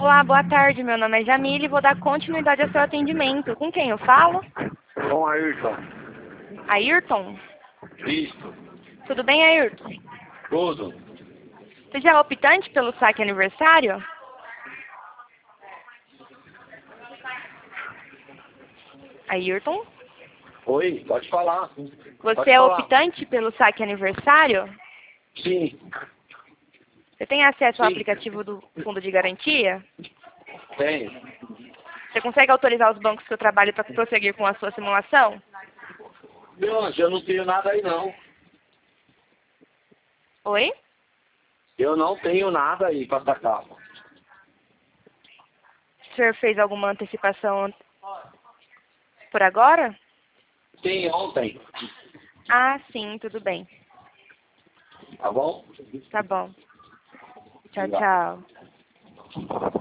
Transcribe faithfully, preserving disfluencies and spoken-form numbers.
Olá, boa tarde. Meu nome é Jamile e vou dar continuidade ao seu atendimento. Com quem eu falo? Com Ayrton. Ayrton? Isso. Tudo bem, Ayrton? Tudo. Você já é optante pelo saque aniversário? Ayrton? Oi, pode falar. Você Pode é falar. optante pelo saque aniversário? Sim. Você tem acesso ao Sim. aplicativo do Fundo de Garantia? Tenho. Você consegue autorizar os bancos que eu trabalho para prosseguir com a sua simulação? Meu anjo, eu não tenho nada aí não. Oi? Eu não tenho nada aí para sacar. O senhor fez alguma antecipação por agora? Sim, ontem. Ah, sim, tudo bem. Tá bom? Tá bom. Tchau, Obrigado. tchau.